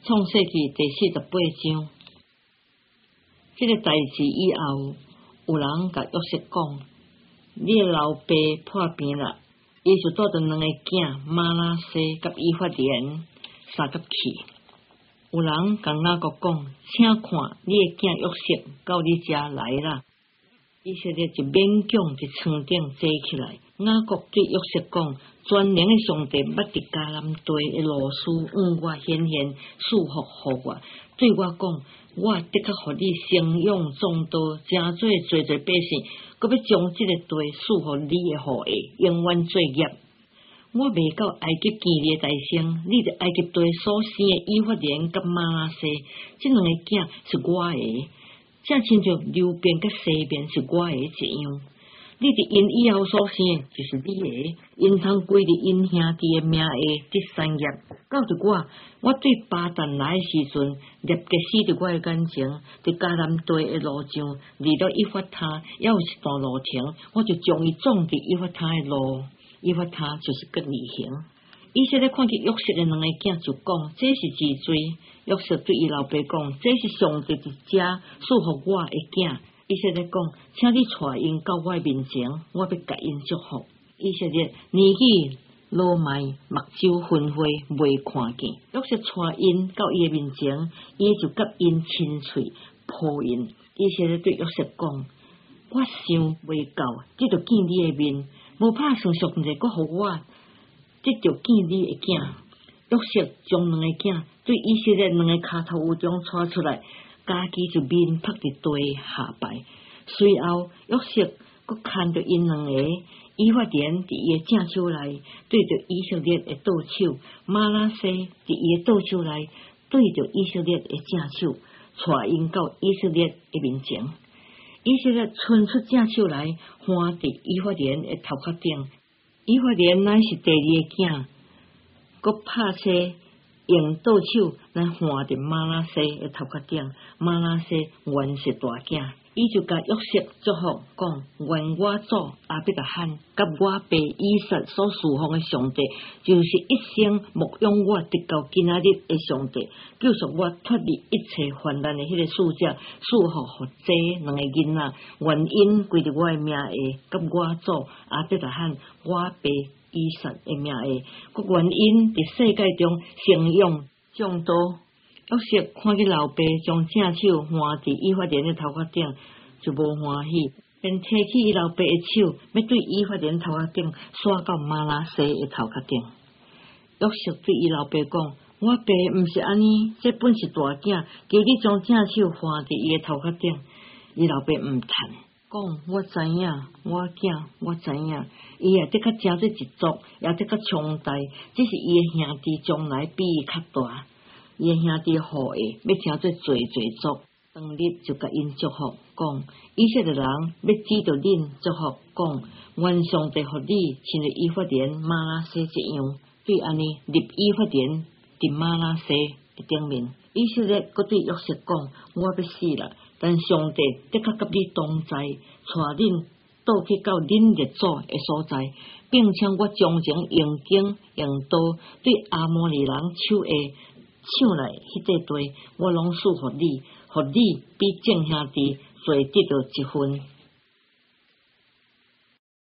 创世纪第48章，这个代志以后，有人甲约瑟讲：你的老爸破病了，伊就带着两个囝马拉西甲以法莲三甲去。有人甲雅各讲：请看你的囝约瑟到你家来啦。以色列就勉强伫床顶坐起来。雅各对约瑟讲：全能的上帝捌伫迦南地的路斯我显现祝福予我，对我讲：我的确予你生养众多，真做侪百姓，搁要将这个地赐予你的后裔，永远作业。我未到埃及见你的大声，你伫埃及地所生的以法莲甲马拉西，这两个囝是我的。正亲像流便甲西便是我的一样，你伫因以后所生的就是你的，因通归伫因兄弟的名下得产业。到着我对巴旦来的时阵，立即死伫我的眼前，伫迦南地的路上，离到以法他，也有一段路程，我就将伊种伫以法他的路，以法他就是隔离行。以色列看见约瑟的两个囝，就讲：这是治罪。约瑟对伊老爸讲：这是上帝伫遮赐予我的囝。以色列讲：请你带因到我面前，我要甲因祝福。以色列年纪老迈，目睭昏花，未看见。约瑟带因到伊的面前，伊就甲因亲嘴抱因。以色列对约瑟讲：我想未到，只着见你的面，无拍算上帝阁予我。这就见你的囝。约瑟将两个囝对以色列两个骹头有中带出来，家己就面趴伫地下拜。随后约瑟阁牵着因两个，以法莲伫伊的正手内，对着以色列的倒手；马拉西伫伊的倒手内，对着以色列的正手，带因到以色列的面前。以色列伸出正手来，换伫以法莲的头壳顶。以法莲乃是第二个囝，阁拍车用倒手来换伫马拉西的头壳顶。马拉西原是大囝，伊就甲约瑟祝福讲：愿我祖阿伯拉罕甲我爸以撒所侍奉的上帝，就是一生牧养我直到今仔日的上帝，救赎我脱离一切患难的迄个使者，赐福予这两个囡仔，愿因归伫我的名下，甲我祖阿伯拉罕、我爸以撒的名下，佮愿因伫世界中生养众多。约瑟看见老爸将正手换伫以法莲的头壳顶，就无欢喜，便提起伊老爸的手，要对以法莲头壳顶刷到马拉西的头壳顶。约瑟对伊老爸讲：我爸毋是安尼，这本是大囝，叫你将正手换伫伊的头壳顶。伊老爸毋叹，讲：我知影，我囝，我知影，伊也的确真做一族，也的确强大，只是伊的兄弟将来比伊较大。伊的兄弟后裔要诚做族，当日就甲因祝福，讲：以色列人要指着恁祝福，讲：愿上帝予你亲像以法莲、马拉西一样，对安尼立以法莲伫马拉西的顶面。以色列阁对约瑟讲：我要死了，但上帝的确甲你同在，带恁倒去到恁列祖的所在，并且我将前用弓用刀对阿摩利人手下抢来迄块地，我拢赐予你，予你比众兄弟多得到一分。